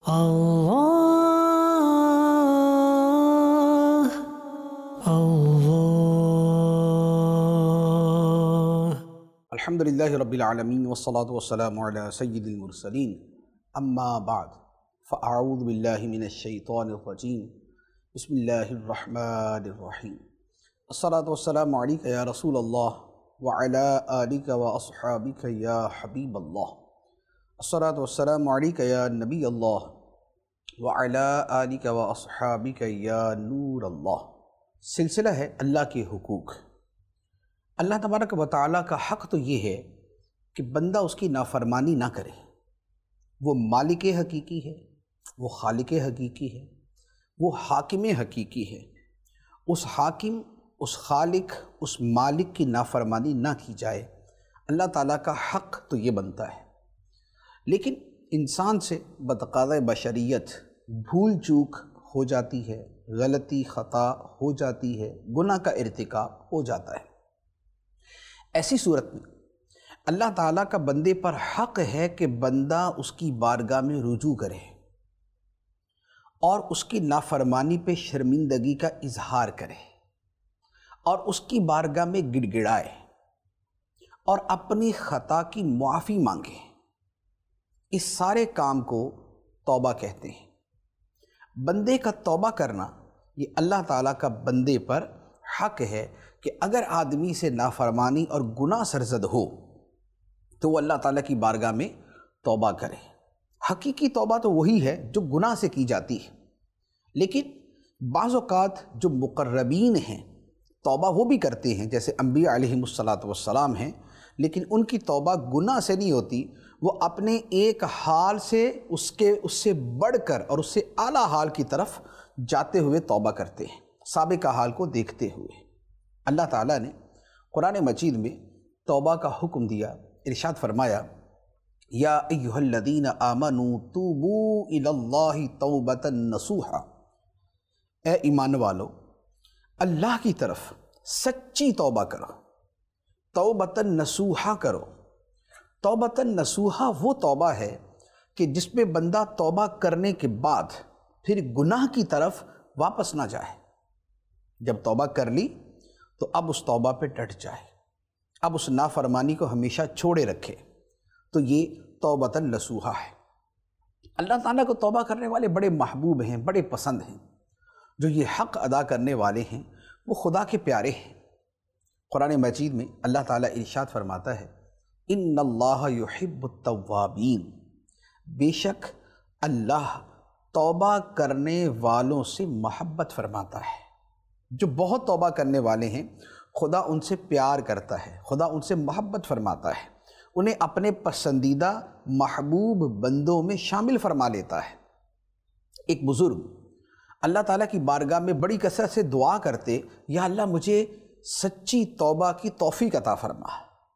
اللہ اللہ الحمدللہ رب العالمین والصلاة والسلام علی سید المرسلین اما بعد فاعوذ باللہ من الشیطان الرجیم بسم اللہ الرحمن الرحیم الصلاة والسلام علیک یا رسول اللہ وعلی آلک واصحابک یا حبیب اللہ الصلاة والسلام علیک یا نبی اللہ وعلی آلک واصحابک یا نور اللہ۔ سلسلہ ہے اللہ کے حقوق۔ اللہ تبارک و تعالیٰ کا حق تو یہ ہے کہ بندہ اس کی نافرمانی نہ کرے۔ وہ مالک حقیقی ہے، وہ خالق حقیقی ہے، وہ حاکم حقیقی ہے۔ اس حاکم، اس خالق، اس مالک کی نافرمانی نہ کی جائے۔ اللہ تعالیٰ کا حق تو یہ بنتا ہے، لیکن انسان سے بتقاضۂ بشریت بھول چوک ہو جاتی ہے، غلطی خطا ہو جاتی ہے، گناہ کا ارتکاب ہو جاتا ہے۔ ایسی صورت میں اللہ تعالیٰ کا بندے پر حق ہے کہ بندہ اس کی بارگاہ میں رجوع کرے اور اس کی نافرمانی پہ شرمندگی کا اظہار کرے اور اس کی بارگاہ میں گڑ گڑائے اور اپنی خطا کی معافی مانگے۔ اس سارے کام کو توبہ کہتے ہیں۔ بندے کا توبہ کرنا یہ اللہ تعالیٰ کا بندے پر حق ہے کہ اگر آدمی سے نافرمانی اور گناہ سرزد ہو تو وہ اللہ تعالیٰ کی بارگاہ میں توبہ کرے۔ حقیقی توبہ تو وہی ہے جو گناہ سے کی جاتی ہے، لیکن بعض اوقات جو مقربین ہیں توبہ وہ بھی کرتے ہیں، جیسے انبیاء علیہم السلام ہیں، لیکن ان کی توبہ گناہ سے نہیں ہوتی۔ وہ اپنے ایک حال سے اس سے بڑھ کر اور اس سے اعلیٰ حال کی طرف جاتے ہوئے توبہ کرتے ہیں، سابقہ حال کو دیکھتے ہوئے۔ اللہ تعالیٰ نے قرآن مجید میں توبہ کا حکم دیا، ارشاد فرمایا یا ایہا الذین آمنوا توبوا الی اللہ توبۃ نصوحا، اے ایمان والو اللہ کی طرف سچی توبہ کرو، توبۃ نصوحا کرو۔ توبۃ نصوحا وہ توبہ ہے کہ جس میں بندہ توبہ کرنے کے بعد پھر گناہ کی طرف واپس نہ جائے۔ جب توبہ کر لی تو اب اس توبہ پہ ڈٹ جائے، اب اس نافرمانی کو ہمیشہ چھوڑے رکھے، تو یہ توبۃ نصوحا ہے۔ اللہ تعالیٰ کو توبہ کرنے والے بڑے محبوب ہیں، بڑے پسند ہیں۔ جو یہ حق ادا کرنے والے ہیں وہ خدا کے پیارے ہیں۔ قرآن مجید میں اللہ تعالیٰ ارشاد فرماتا ہے ان اللہ یحب التوابین، بے شک اللہ توبہ کرنے والوں سے محبت فرماتا ہے۔ جو بہت توبہ کرنے والے ہیں خدا ان سے پیار کرتا ہے، خدا ان سے محبت فرماتا ہے، انہیں اپنے پسندیدہ محبوب بندوں میں شامل فرما لیتا ہے۔ ایک بزرگ اللہ تعالیٰ کی بارگاہ میں بڑی کثرت سے دعا کرتے، یا اللہ مجھے سچی توبہ کی توفیق عطا فرما۔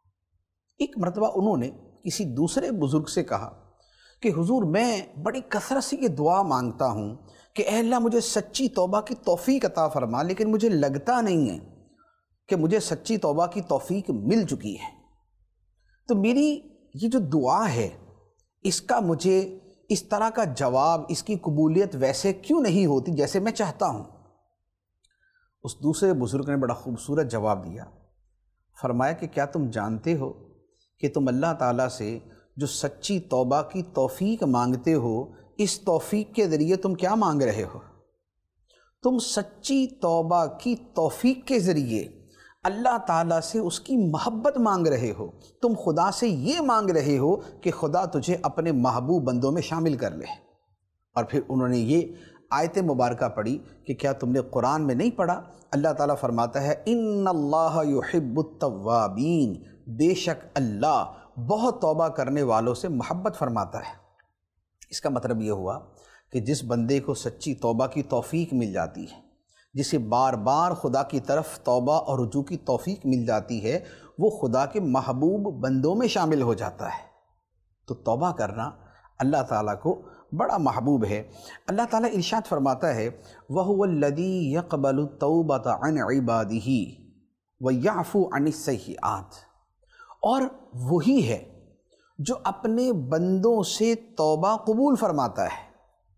ایک مرتبہ انہوں نے کسی دوسرے بزرگ سے کہا کہ حضور میں بڑی کثرت سے یہ دعا مانگتا ہوں کہ اے اللہ مجھے سچی توبہ کی توفیق عطا فرما، لیکن مجھے لگتا نہیں ہے کہ مجھے سچی توبہ کی توفیق مل چکی ہے۔ تو میری یہ جو دعا ہے اس کا مجھے اس طرح کا جواب، اس کی قبولیت ویسے کیوں نہیں ہوتی جیسے میں چاہتا ہوں؟ اس دوسرے بزرگ نے بڑا خوبصورت جواب دیا، فرمایا کہ کیا تم جانتے ہو کہ تم اللہ تعالیٰ سے جو سچی توبہ کی توفیق مانگتے ہو، اس توفیق کے ذریعے تم کیا مانگ رہے ہو؟ تم سچی توبہ کی توفیق کے ذریعے اللہ تعالیٰ سے اس کی محبت مانگ رہے ہو۔ تم خدا سے یہ مانگ رہے ہو کہ خدا تجھے اپنے محبوب بندوں میں شامل کر لے۔ اور پھر انہوں نے یہ آیت مبارکہ پڑھی کہ کیا تم نے قرآن میں نہیں پڑھا؟ اللہ تعالیٰ فرماتا ہے ان اللہ یحب التوابین، بے شک اللہ بہت توبہ کرنے والوں سے محبت فرماتا ہے۔ اس کا مطلب یہ ہوا کہ جس بندے کو سچی توبہ کی توفیق مل جاتی ہے، جسے بار بار خدا کی طرف توبہ اور رجوع کی توفیق مل جاتی ہے، وہ خدا کے محبوب بندوں میں شامل ہو جاتا ہے۔ تو توبہ کرنا اللہ تعالیٰ کو بڑا محبوب ہے۔ اللہ تعالیٰ ارشاد فرماتا ہے وَهُوَ الَّذِي يَقْبَلُ التَّوْبَةَ عَنْ عِبَادِهِ وَيَعْفُو عَنِ السَّيِّئَاتِ، اور وہی ہے جو اپنے بندوں سے توبہ قبول فرماتا ہے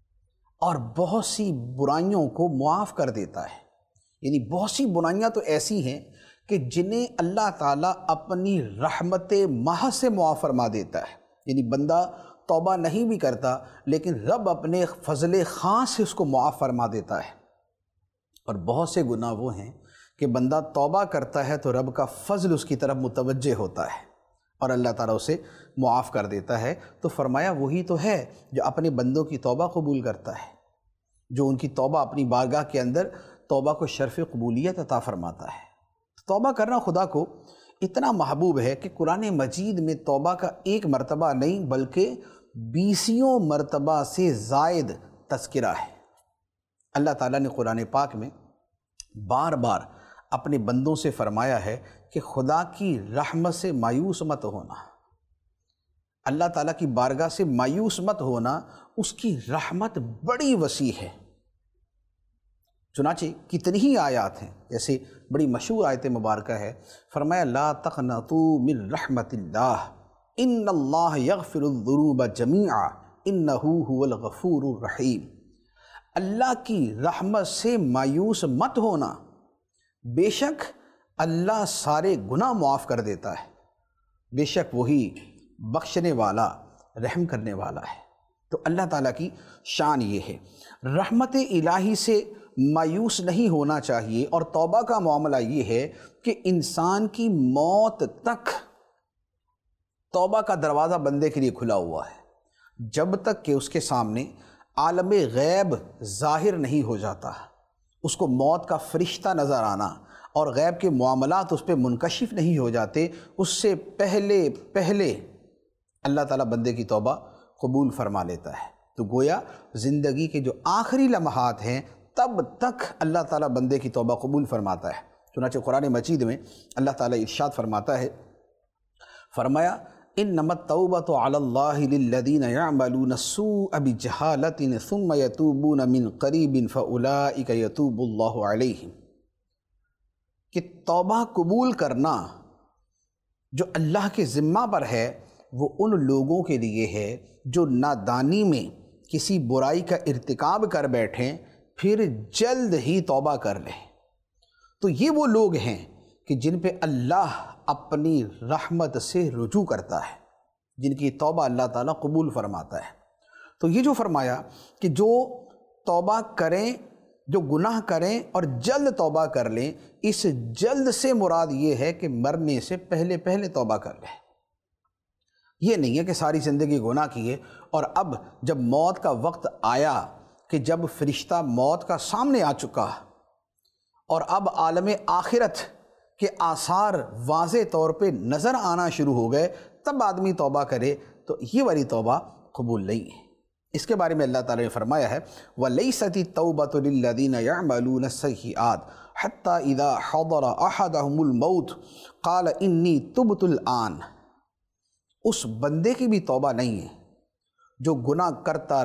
اور بہت سی برائیوں کو معاف کر دیتا ہے۔ یعنی بہت سی برائیاں تو ایسی ہیں کہ جنہیں اللہ تعالیٰ اپنی رحمت محض سے معاف فرما دیتا ہے۔ یعنی بندہ توبہ نہیں بھی کرتا لیکن رب اپنے فضل خاص سے اس کو معاف فرما دیتا ہے۔ اور بہت سے گناہ وہ ہیں کہ بندہ توبہ کرتا ہے تو رب کا فضل اس کی طرف متوجہ ہوتا ہے اور اللہ تعالیٰ اسے معاف کر دیتا ہے۔ تو فرمایا وہی تو ہے جو اپنے بندوں کی توبہ قبول کرتا ہے، جو ان کی توبہ اپنی بارگاہ کے اندر توبہ کو شرف قبولیت عطا فرماتا ہے۔ توبہ کرنا خدا کو اتنا محبوب ہے کہ قرآن مجید میں توبہ کا ایک مرتبہ نہیں بلکہ 20 مرتبہ سے زائد تذکرہ ہے۔ اللہ تعالیٰ نے قرآن پاک میں بار بار اپنے بندوں سے فرمایا ہے کہ خدا کی رحمت سے مایوس مت ہونا، اللہ تعالیٰ کی بارگاہ سے مایوس مت ہونا، اس کی رحمت بڑی وسیع ہے۔ چنانچہ کتنی ہی آیات ہیں، جیسے بڑی مشہور آیت مبارکہ ہے، فرمایا لا تقنطوا من رحمت اللہ ان اللہ یغفر الذنوب جمیعا انہ هو الغفور الرحیم۔ اللہ کی رحمت سے مایوس مت ہونا، بے شک اللہ سارے گناہ معاف کر دیتا ہے، بے شک وہی بخشنے والا رحم کرنے والا ہے۔ تو اللہ تعالیٰ کی شان یہ ہے، رحمت الہی سے مایوس نہیں ہونا چاہیے۔ اور توبہ کا معاملہ یہ ہے کہ انسان کی موت تک توبہ کا دروازہ بندے کے لیے کھلا ہوا ہے، جب تک کہ اس کے سامنے عالم غیب ظاہر نہیں ہو جاتا، اس کو موت کا فرشتہ نظر آنا اور غیب کے معاملات اس پہ منکشف نہیں ہو جاتے، اس سے پہلے اللہ تعالیٰ بندے کی توبہ قبول فرما لیتا ہے۔ تو گویا زندگی کے جو آخری لمحات ہیں تب تک اللہ تعالیٰ بندے کی توبہ قبول فرماتا ہے۔ چنانچہ قرآن مجید میں اللہ تعالیٰ ارشاد فرماتا ہے، فرمایا انما التوبۃ علی اللہ للذین یعملون السوء بجہالۃ ثم یتوبون من قریب فاولئک یتوب اللہ علیہم، کہ توبہ قبول کرنا جو اللہ کے ذمہ پر ہے وہ ان لوگوں کے لیے ہے جو نادانی میں کسی برائی کا ارتکاب کر بیٹھیں پھر جلد ہی توبہ کر لیں۔ تو یہ وہ لوگ ہیں کہ جن پہ اللہ اپنی رحمت سے رجوع کرتا ہے، جن کی توبہ اللہ تعالیٰ قبول فرماتا ہے۔ تو یہ جو فرمایا کہ جو توبہ کریں، جو گناہ کریں اور جلد توبہ کر لیں، اس جلد سے مراد یہ ہے کہ مرنے سے پہلے توبہ کر لیں۔ یہ نہیں ہے کہ ساری زندگی گناہ کیے اور اب جب موت کا وقت آیا، کہ جب فرشتہ موت کا سامنے آ چکا اور اب عالم آخرت کے آثار واضح طور پہ نظر آنا شروع ہو گئے تب آدمی توبہ کرے، تو یہ والی توبہ قبول نہیں ہے۔ اس کے بارے میں اللہ تعالیٰ نے فرمایا ہے وَلَيْسَتِ التَّوْبَةُ لِلَّذِينَ يَعْمَلُونَ السَّيِّئَاتِ حَتَّى إِذَا حَضَرَ أَحَدَهُمُ الْمَوْتُ قَالَ إِنِّي تُبْتُ الْآنَ، اس بندے کی بھی توبہ نہیں ہے جو گناہ کرتا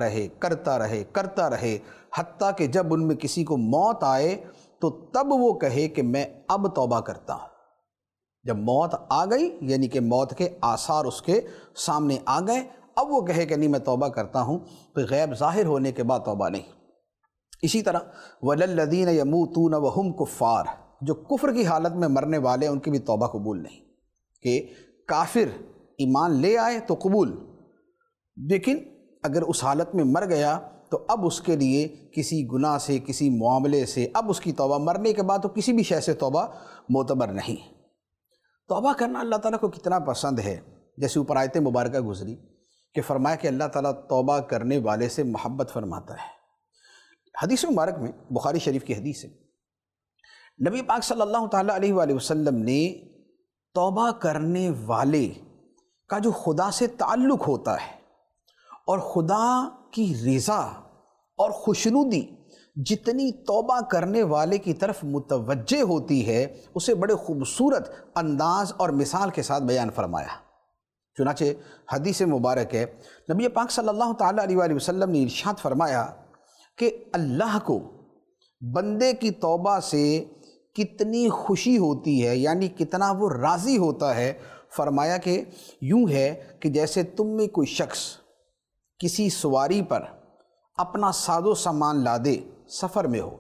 رہے حتیٰ کہ جب ان میں کسی کو موت آئے تو تب وہ کہے کہ میں اب توبہ کرتا ہوں۔ جب موت آ گئی یعنی کہ موت کے آثار اس کے سامنے آ گئے، اب وہ کہے کہ نہیں میں توبہ کرتا ہوں، تو غیب ظاہر ہونے کے بعد توبہ نہیں۔ اسی طرح وَلَلَّذِينَ يَمُوتُونَ وَهُمْ كُفَّارٌ، جو کفر کی حالت میں مرنے والے ان کی بھی توبہ قبول نہیں، کہ کافر ایمان لے آئے تو قبول، لیکن اگر اس حالت میں مر گیا تو اب اس کے لیے کسی گناہ سے، کسی معاملے سے اب اس کی توبہ، مرنے کے بعد تو کسی بھی شے سے توبہ معتبر نہیں۔ توبہ کرنا اللہ تعالیٰ کو کتنا پسند ہے، جیسے اوپر آیت مبارکہ گزری کہ فرمایا کہ اللہ تعالیٰ توبہ کرنے والے سے محبت فرماتا ہے۔ حدیث مبارک میں، بخاری شریف کی حدیث ہے، نبی پاک صلی اللہ تعالیٰ علیہ وآلہ وسلم نے توبہ کرنے والے کا جو خدا سے تعلق ہوتا ہے اور خدا کی رضا اور خوشنودی جتنی توبہ کرنے والے کی طرف متوجہ ہوتی ہے، اسے بڑے خوبصورت انداز اور مثال کے ساتھ بیان فرمایا۔ چنانچہ حدیث مبارک ہے، نبی پاک صلی اللہ تعالیٰ علیہ وآلہ وسلم نے ارشاد فرمایا کہ اللہ کو بندے کی توبہ سے کتنی خوشی ہوتی ہے، یعنی کتنا وہ راضی ہوتا ہے۔ فرمایا کہ یوں ہے کہ جیسے تم میں کوئی شخص کسی سواری پر اپنا ساز و سامان لادے سفر میں ہو،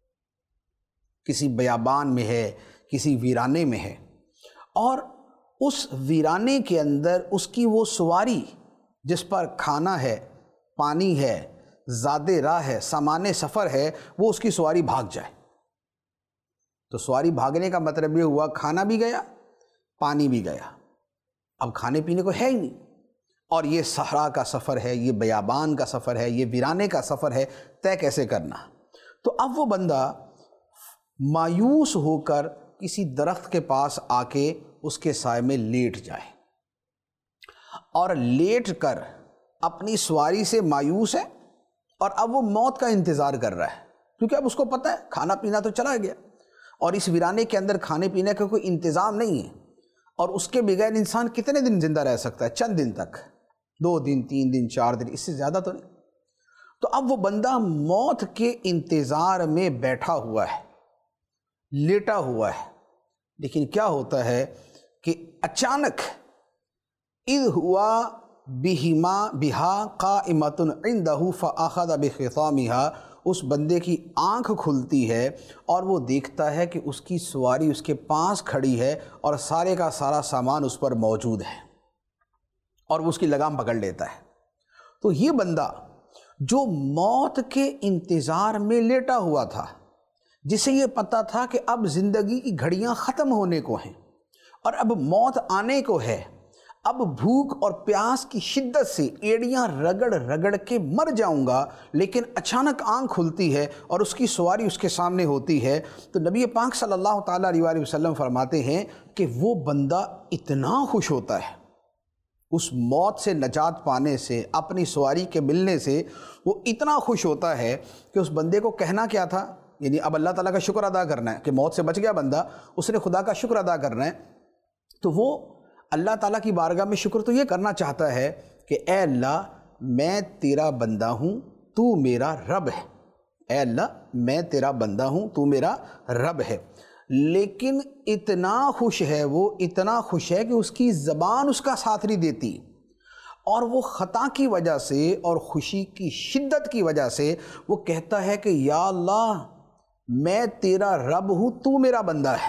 کسی بیابان میں ہے، کسی ویرانے میں ہے، اور اس ویرانے کے اندر اس کی وہ سواری جس پر کھانا ہے، پانی ہے، زادِ راہ ہے، سامان سفر ہے، وہ اس کی سواری بھاگ جائے۔ تو سواری بھاگنے کا مطلب یہ ہوا کھانا بھی گیا، پانی بھی گیا، اب کھانے پینے کو ہے ہی نہیں، اور یہ صحرا کا سفر ہے، یہ بیابان کا سفر ہے، یہ ویرانے کا سفر ہے، طے کیسے کرنا؟ تو اب وہ بندہ مایوس ہو کر کسی درخت کے پاس آ کے اس کے سائے میں لیٹ جائے، اور لیٹ کر اپنی سواری سے مایوس ہے، اور اب وہ موت کا انتظار کر رہا ہے، کیونکہ اب اس کو پتہ ہے کھانا پینا تو چلا گیا، اور اس ویرانے کے اندر کھانے پینے کا کوئی انتظام نہیں ہے، اور اس کے بغیر انسان کتنے دن زندہ رہ سکتا ہے؟ چند دن تک، 2 دن 3 دن 4 دن، اس سے زیادہ تو نہیں۔ تو اب وہ بندہ موت کے انتظار میں بیٹھا ہوا ہے، لیٹا ہوا ہے، لیکن کیا ہوتا ہے کہ اچانک اذ ہوا بہا قائمۃ عندہ فاخذ بخصامها، اس بندے کی آنکھ کھلتی ہے اور وہ دیکھتا ہے کہ اس کی سواری اس کے پاس کھڑی ہے اور سارے کا سارا سامان اس پر موجود ہے، اور وہ اس کی لگام پکڑ لیتا ہے۔ تو یہ بندہ جو موت کے انتظار میں لیٹا ہوا تھا، جسے یہ پتہ تھا کہ اب زندگی کی گھڑیاں ختم ہونے کو ہیں اور اب موت آنے کو ہے، اب بھوک اور پیاس کی شدت سے ایڑیاں رگڑ رگڑ کے مر جاؤں گا، لیکن اچانک آنکھ کھلتی ہے اور اس کی سواری اس کے سامنے ہوتی ہے، تو نبی پاک صلی اللہ تعالیٰ علیہ وآلہ وسلم فرماتے ہیں کہ وہ بندہ اتنا خوش ہوتا ہے اس موت سے نجات پانے سے، اپنی سواری کے ملنے سے، وہ اتنا خوش ہوتا ہے کہ اس بندے کو کہنا کیا تھا، یعنی اب اللہ تعالیٰ کا شکر ادا کرنا ہے کہ موت سے بچ گیا بندہ، اس نے خدا کا شکر ادا کرنا ہے، تو وہ اللہ تعالیٰ کی بارگاہ میں شکر تو یہ کرنا چاہتا ہے کہ اے اللہ میں تیرا بندہ ہوں، تو میرا رب ہے، اے اللہ میں تیرا بندہ ہوں، تو میرا رب ہے، لیکن اتنا خوش ہے، وہ اتنا خوش ہے کہ اس کی زبان اس کا ساتھ نہیں دیتی، اور وہ خطا کی وجہ سے اور خوشی کی شدت کی وجہ سے وہ کہتا ہے کہ یا اللہ میں تیرا رب ہوں، تو میرا بندہ ہے،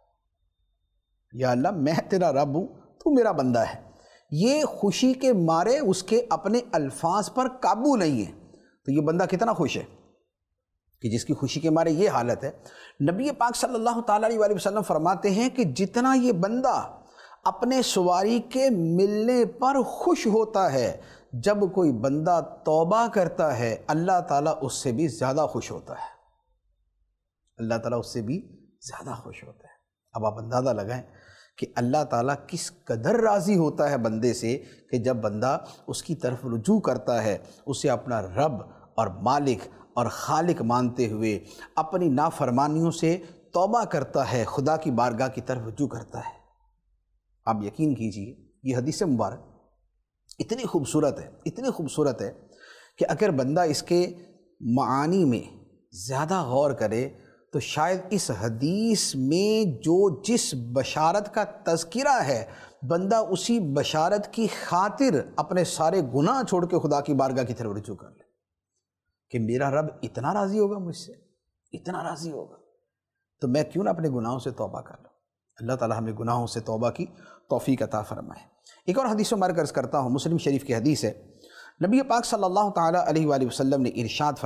یا اللہ میں تیرا رب ہوں، تو میرا بندہ ہے۔ یہ خوشی کے مارے اس کے اپنے الفاظ پر قابو نہیں ہے، تو یہ بندہ کتنا خوش ہے کہ جس کی خوشی کے مارے یہ حالت ہے۔ نبی پاک صلی اللہ تعالیٰ علیہ وآلہ وسلم فرماتے ہیں کہ جتنا یہ بندہ اپنے سواری کے ملنے پر خوش ہوتا ہے، جب کوئی بندہ توبہ کرتا ہے اللہ تعالیٰ اس سے بھی زیادہ خوش ہوتا ہے، اللہ تعالیٰ اس سے بھی زیادہ خوش ہوتا ہے۔ اب آپ اندازہ لگائیں کہ اللہ تعالیٰ کس قدر راضی ہوتا ہے بندے سے کہ جب بندہ اس کی طرف رجوع کرتا ہے، اسے اپنا رب اور مالک اور خالق مانتے ہوئے اپنی نافرمانیوں سے توبہ کرتا ہے، خدا کی بارگاہ کی طرف رجوع کرتا ہے۔ آپ یقین کیجئے یہ حدیث مبارک اتنی خوبصورت ہے، اتنی خوبصورت ہے کہ اگر بندہ اس کے معانی میں زیادہ غور کرے تو شاید اس حدیث میں جو جس بشارت کا تذکرہ ہے بندہ اسی بشارت کی خاطر اپنے سارے گناہ چھوڑ کے خدا کی بارگاہ کی طرف رجوع کر لے کہ میرا رب اتنا راضی ہوگا مجھ سے، اتنا راضی ہوگا، تو میں کیوں نہ اپنے گناہوں سے توبہ کر لوں۔ اللہ تعالیٰ ہمیں گناہوں سے توبہ کی توفیق عطا فرمائے۔ ایک اور حدیث مبارک عرض کرتا ہوں، مسلم شریف کی حدیث ہے، نبی پاک صلی اللہ تعالیٰ علیہ وآلہ وسلم نے ارشاد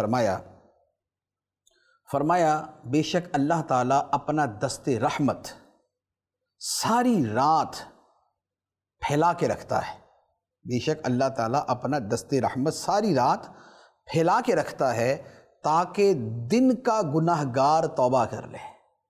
فرمایا بے شک اللہ تعالیٰ اپنا دست رحمت ساری رات پھیلا کے رکھتا ہے، بے شک اللہ تعالیٰ اپنا دست رحمت ساری رات پھیلا کے رکھتا ہے تاکہ دن کا گناہ گار توبہ کر لے،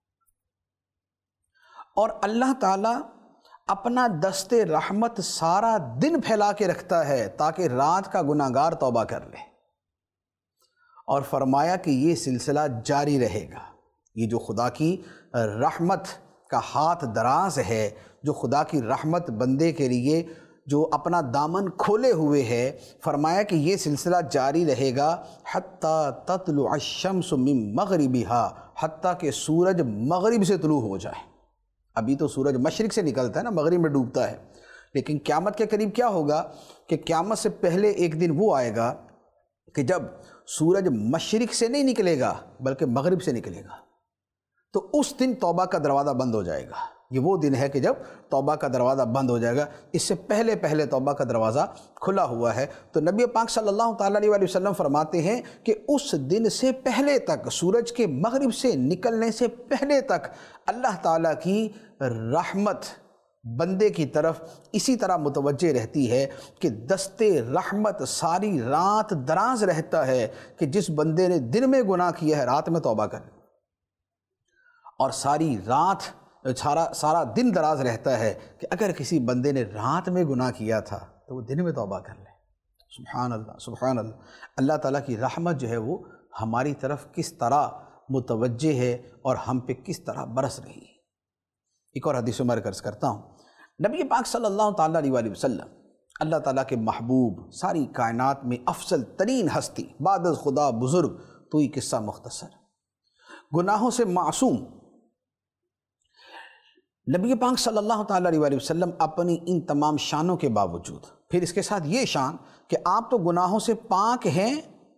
اور اللہ تعالیٰ اپنا دست رحمت سارا دن پھیلا کے رکھتا ہے تاکہ رات کا گناہ گار توبہ کر لے، اور فرمایا کہ یہ سلسلہ جاری رہے گا۔ یہ جو خدا کی رحمت کا ہاتھ دراز ہے، جو خدا کی رحمت بندے کے لیے جو اپنا دامن کھولے ہوئے ہے، فرمایا کہ یہ سلسلہ جاری رہے گا حتیٰ تطلع الشمس من مغربها، حتیٰ کہ سورج مغرب سے طلوع ہو جائے۔ ابھی تو سورج مشرق سے نکلتا ہے نا، مغرب میں ڈوبتا ہے، لیکن قیامت کے قریب کیا ہوگا کہ قیامت سے پہلے ایک دن وہ آئے گا کہ جب سورج مشرق سے نہیں نکلے گا بلکہ مغرب سے نکلے گا، تو اس دن توبہ کا دروازہ بند ہو جائے گا۔ یہ وہ دن ہے کہ جب توبہ کا دروازہ بند ہو جائے گا، اس سے پہلے توبہ کا دروازہ کھلا ہوا ہے۔ تو نبی پاک صلی اللہ تعالیٰ علیہ وسلم فرماتے ہیں کہ اس دن سے پہلے تک، سورج کے مغرب سے نکلنے سے پہلے تک اللہ تعالیٰ کی رحمت بندے کی طرف اسی طرح متوجہ رہتی ہے کہ دست رحمت ساری رات دراز رہتا ہے کہ جس بندے نے دن میں گناہ کیا ہے رات میں توبہ کرے، اور ساری رات سارا دن دراز رہتا ہے کہ اگر کسی بندے نے رات میں گناہ کیا تھا تو وہ دن میں توبہ کر لے۔ سبحان اللہ، سبحان اللہ۔ اللہ تعالیٰ کی رحمت جو ہے وہ ہماری طرف کس طرح متوجہ ہے اور ہم پہ کس طرح برس رہی ہے۔ ایک اور حدیث میں عرض کرتا ہوں، نبی پاک صلی اللہ تعالیٰ علیہ وسلم، اللہ تعالیٰ کے محبوب، ساری کائنات میں افضل ترین ہستی، بعد از خدا بزرگ، تو یہ قصہ مختصر، گناہوں سے معصوم نبی پاک صلی اللہ تعالیٰ علیہ وسلم اپنی ان تمام شانوں کے باوجود، پھر اس کے ساتھ یہ شان کہ آپ تو گناہوں سے پاک ہیں،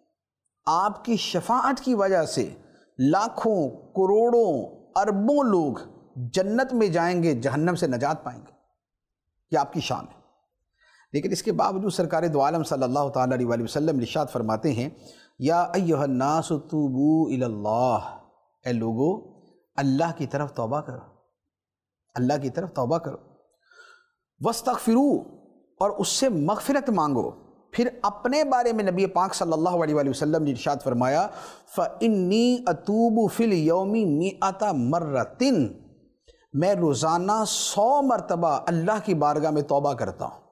آپ کی شفاعت کی وجہ سے لاکھوں کروڑوں اربوں لوگ جنت میں جائیں گے، جہنم سے نجات پائیں گے، یہ آپ کی شان ہے۔ لیکن اس کے باوجود سرکار دو عالم صلی اللہ تعالیٰ علیہ وسلم ارشاد فرماتے ہیں، یا ایھا الناس توبوا الی اللہ، اے لوگو اللہ کی طرف توبہ کرو، اللہ کی طرف توبہ کرو، واستغفروا، اور اس سے مغفرت مانگو۔ پھر اپنے بارے میں نبی پاک صلی اللہ علیہ وسلم نے ارشاد فرمایا، فإنی اتوب فی اليوم 100 مرۃ، میں روزانہ 100 مرتبہ اللہ کی بارگاہ میں توبہ کرتا ہوں۔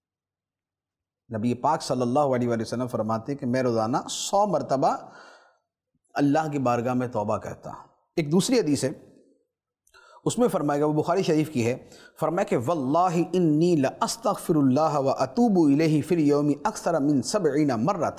نبی پاک صلی اللہ علیہ وسلم فرماتے ہیں کہ میں روزانہ 100 مرتبہ اللہ کی بارگاہ میں توبہ کرتا ہوں۔ ایک دوسری حدیث ہے، اس میں فرمائے گا، وہ بخاری شریف کی ہے، فرمایا کہ واللہ انی لاستغفر اللہ واتوب الیہ فی اليوم اکثر من 70 مرۃ،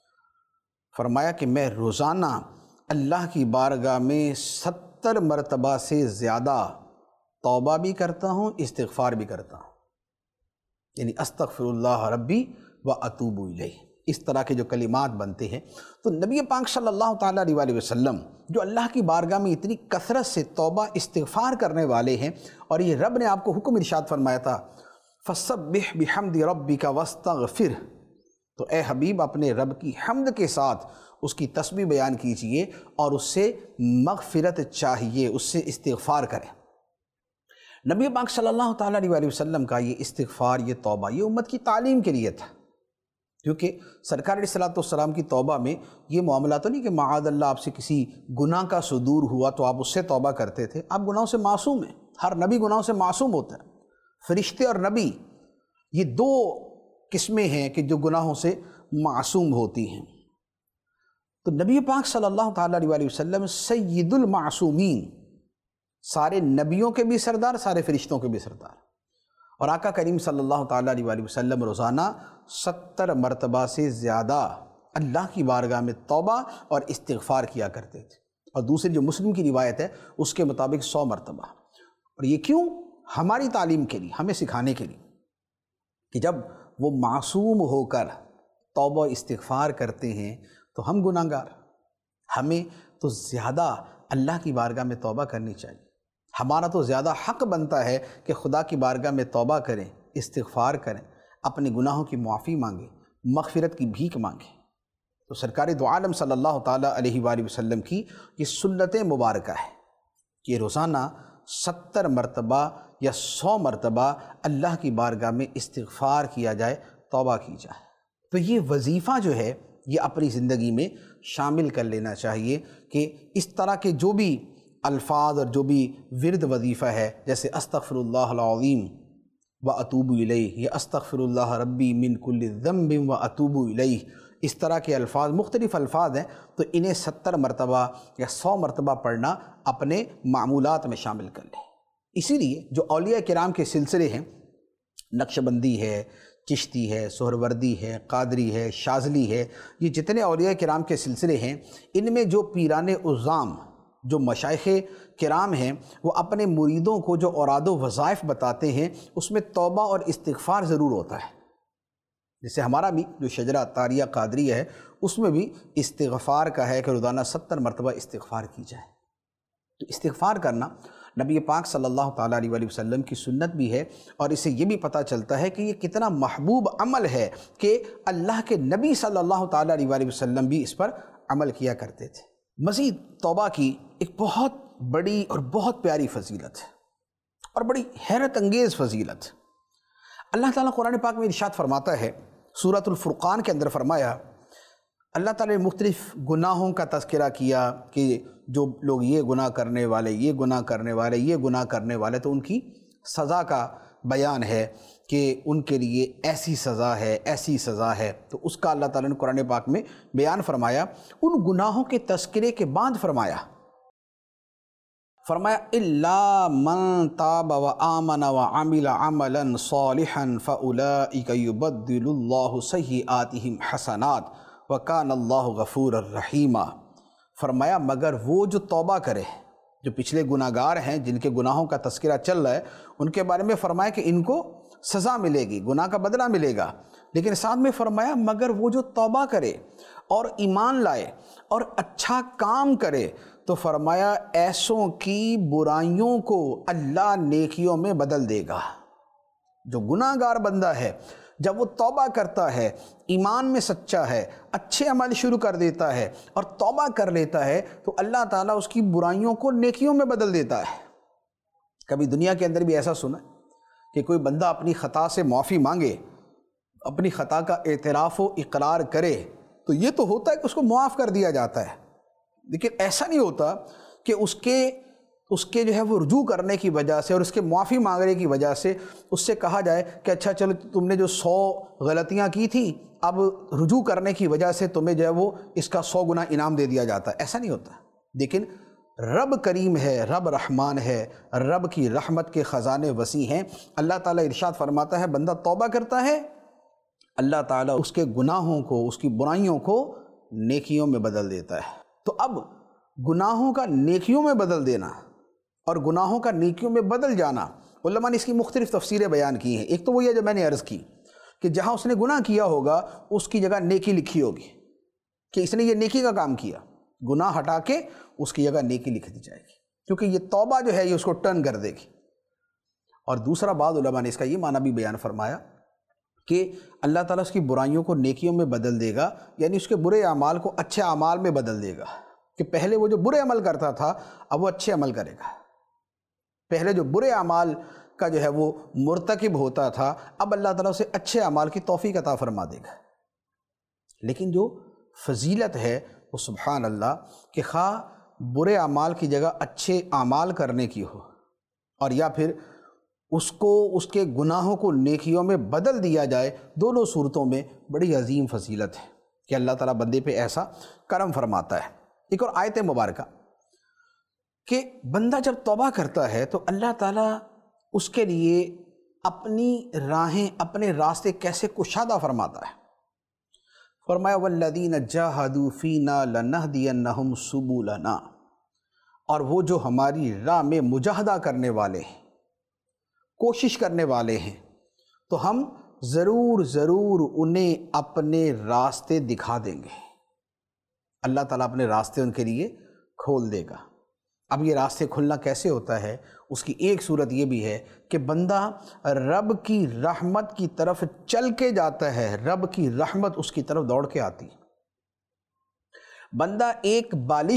فرمایا کہ میں روزانہ اللہ کی بارگاہ میں 70 مرتبہ سے زیادہ توبہ بھی کرتا ہوں، استغفار بھی کرتا ہوں، یعنی استغفر اللہ ربی واتوب الیہ، اس طرح کے جو کلمات بنتے ہیں۔ تو نبی پاک صلی اللہ تعالیٰ علیہ وسلم جو اللہ کی بارگاہ میں اتنی کثرت سے توبہ استغفار کرنے والے ہیں، اور یہ رب نے آپ کو حکم ارشاد فرمایا تھا، فسبح بحمد ربک واستغفر، تو اے حبیب اپنے رب کی حمد کے ساتھ اس کی تسبیح بیان کیجئے اور اس سے مغفرت چاہیے، اس سے استغفار کریں۔ نبی پاک صلی اللہ تعالیٰ علیہ وسلم کا یہ استغفار، یہ توبہ، یہ امت کی تعلیم کے لیے تھا، کیونکہ سرکار علیہ السلام کی توبہ میں یہ معاملہ تو نہیں کہ معاذ اللہ آپ سے کسی گناہ کا صدور ہوا تو آپ اس سے توبہ کرتے تھے، آپ گناہوں سے معصوم ہیں، ہر نبی گناہوں سے معصوم ہوتا ہے۔ فرشتے اور نبی یہ دو قسمیں ہیں کہ جو گناہوں سے معصوم ہوتی ہیں۔ تو نبی پاک صلی اللہ تعالیٰ علیہ وسلم سید المعصومین، سارے نبیوں کے بھی سردار، سارے فرشتوں کے بھی سردار، اور آقا کریم صلی اللہ تعالیٰ علیہ وسلم روزانہ 70 مرتبہ سے زیادہ اللہ کی بارگاہ میں توبہ اور استغفار کیا کرتے تھے، اور دوسری جو مسلم کی روایت ہے اس کے مطابق 100 مرتبہ۔ اور یہ کیوں؟ ہماری تعلیم کے لیے، ہمیں سکھانے کے لیے کہ جب وہ معصوم ہو کر توبہ استغفار کرتے ہیں تو ہم گناہ گار، ہمیں تو زیادہ اللہ کی بارگاہ میں توبہ کرنی چاہیے، ہمارا تو زیادہ حق بنتا ہے کہ خدا کی بارگاہ میں توبہ کریں، استغفار کریں، اپنے گناہوں کی معافی مانگیں، مغفرت کی بھیک مانگیں۔ تو سرکار دو عالم صلی اللہ تعالیٰ علیہ وآلہ وسلم کی یہ سنت مبارکہ ہے کہ روزانہ 70 مرتبہ یا 100 مرتبہ اللہ کی بارگاہ میں استغفار کیا جائے، توبہ کی جائے۔ تو یہ وظیفہ جو ہے یہ اپنی زندگی میں شامل کر لینا چاہیے کہ اس طرح کے جو بھی الفاظ اور جو بھی ورد وظیفہ ہے، جیسے استغفر اللہ العظیم واتوب الیہ، یا استغفر اللہ ربی من کل ذنب واتوب الیہ، اس طرح کے الفاظ، مختلف الفاظ ہیں، تو انہیں 70 مرتبہ یا 100 مرتبہ پڑھنا اپنے معمولات میں شامل کر لیں۔ اسی لیے جو اولیاء کرام کے سلسلے ہیں، نقشبندی ہے، چشتی ہے، سہروردی ہے، قادری ہے، شاذلی ہے، یہ جتنے اولیاء کرام کے سلسلے ہیں، ان میں جو پیران عظام، جو مشائخ کرام ہیں، وہ اپنے مریدوں کو جو اوراد و وظائف بتاتے ہیں، اس میں توبہ اور استغفار ضرور ہوتا ہے۔ جیسے ہمارا بھی جو شجرہ طاریہ قادریہ ہے اس میں بھی استغفار کا ہے کہ روزانہ 70 مرتبہ استغفار کی جائے۔ تو استغفار کرنا نبی پاک صلی اللہ تعالیٰ علیہ وسلم کی سنت بھی ہے، اور اس سے یہ بھی پتہ چلتا ہے کہ یہ کتنا محبوب عمل ہے کہ اللہ کے نبی صلی اللہ تعالیٰ علیہ وسلم بھی اس پر عمل کیا کرتے تھے۔ مزید توبہ کی ایک بہت بڑی اور بہت پیاری فضیلت ہے اور بڑی حیرت انگیز فضیلت۔ اللہ تعالیٰ قرآن پاک میں ارشاد فرماتا ہے، سورۃ الفرقان کے اندر فرمایا، اللہ تعالیٰ نے مختلف گناہوں کا تذکرہ کیا کہ جو لوگ یہ گناہ کرنے والے، یہ گناہ کرنے والے، یہ گناہ کرنے والے، تو ان کی سزا کا بیان ہے کہ ان کے لیے ایسی سزا ہے، ایسی سزا ہے۔ تو اس کا اللہ تعالیٰ نے قرآن پاک میں بیان فرمایا۔ ان گناہوں کے تذکرے کے بعد فرمایا اِلَّا مَن تَابَ وَآمَنَ وَعَمِلَ عَمَلًا صَالِحًا فَأُولَٰئِكَ يُبَدِّلُ اللَّهُ سَيِّئَاتِهِمْ حَسَنَاتٍ وَكَانَ اللَّهُ غَفُورًا رَحِيمًا۔ فرمایا مگر وہ جو توبہ کرے، جو پچھلے گناہ گار ہیں جن کے گناہوں کا تذکرہ چل رہا ہے، ان کے بارے میں فرمایا کہ ان کو سزا ملے گی، گناہ کا بدلہ ملے گا، لیکن ساتھ میں فرمایا مگر وہ جو توبہ کرے اور ایمان لائے اور اچھا کام کرے، تو فرمایا ایسوں کی برائیوں کو اللہ نیکیوں میں بدل دے گا۔ جو گناہ گار بندہ ہے جب وہ توبہ کرتا ہے، ایمان میں سچا ہے، اچھے عمل شروع کر دیتا ہے اور توبہ کر لیتا ہے، تو اللہ تعالیٰ اس کی برائیوں کو نیکیوں میں بدل دیتا ہے۔ کبھی دنیا کے اندر بھی ایسا سنا کہ کوئی بندہ اپنی خطا سے معافی مانگے، اپنی خطا کا اعتراف و اقرار کرے، تو یہ تو ہوتا ہے کہ اس کو معاف کر دیا جاتا ہے، لیکن ایسا نہیں ہوتا کہ اس کے جو ہے وہ رجوع کرنے کی وجہ سے اور اس کے معافی مانگنے کی وجہ سے اس سے کہا جائے کہ اچھا چلو تم نے جو 100 غلطیاں کی تھیں، اب رجوع کرنے کی وجہ سے تمہیں جو ہے وہ اس کا 100 گنا انعام دے دیا جاتا ہے۔ ایسا نہیں ہوتا، لیکن رب کریم ہے، رب رحمان ہے، رب کی رحمت کے خزانے وسیع ہیں۔ اللہ تعالیٰ ارشاد فرماتا ہے بندہ توبہ کرتا ہے، اللہ تعالیٰ اس کے گناہوں کو، اس کی برائیوں کو نیکیوں میں بدل دیتا ہے۔ تو اب گناہوں کا نیکیوں میں بدل دینا اور گناہوں کا نیکیوں میں بدل جانا، علماء نے اس کی مختلف تفسیریں بیان کی ہیں۔ ایک تو وہ یہ جو میں نے عرض کی کہ جہاں اس نے گناہ کیا ہوگا اس کی جگہ نیکی لکھی ہوگی کہ اس نے یہ نیکی کا کام کیا، گناہ ہٹا کے اس کی جگہ نیکی لکھ دی جائے گی، کیونکہ یہ توبہ جو ہے یہ اس کو ٹرن کر دے گی۔ اور دوسرا بعض علماء نے اس کا یہ معنی بھی بیان فرمایا کہ اللہ تعالیٰ اس کی برائیوں کو نیکیوں میں بدل دے گا، یعنی اس کے برے اعمال کو اچھے اعمال میں بدل دے گا، کہ پہلے وہ جو برے عمل کرتا تھا اب وہ اچھے عمل کرے گا۔ پہلے جو برے اعمال کا جو ہے وہ مرتکب ہوتا تھا، اب اللہ تعالیٰ اسے اچھے اعمال کی توفیق عطا فرما دے گا۔ لیکن جو فضیلت ہے وہ سبحان اللہ کہ خواہ برے اعمال کی جگہ اچھے اعمال کرنے کی ہو، اور یا پھر اس کے گناہوں کو نیکیوں میں بدل دیا جائے، دونوں صورتوں میں بڑی عظیم فضیلت ہے کہ اللہ تعالیٰ بندے پہ ایسا کرم فرماتا ہے۔ ایک اور آیت مبارکہ کہ بندہ جب توبہ کرتا ہے تو اللہ تعالیٰ اس کے لیے اپنی راہیں، اپنے راستے کیسے کشادہ فرماتا ہے۔ فرمایا وَالَّذِينَ جَاهَدُوا فِينَا لَنَهْدِيَنَّهُمْ سُبُلَنَا، اور وہ جو ہماری راہ میں مجاہدہ کرنے والے ہیں، کوشش کرنے والے ہیں، تو ہم ضرور انہیں اپنے راستے دکھا دیں گے۔ اللہ تعالیٰ اپنے راستے ان کے لیے کھول دے گا۔ اب یہ راستے کھلنا کیسے ہوتا ہے؟ اس کی ایک صورت یہ بھی ہے کہ بندہ رب کی رحمت کی طرف چل کے جاتا ہے، رب کی رحمت اس کی طرف دوڑ کے آتی ہے۔ بندہ ایک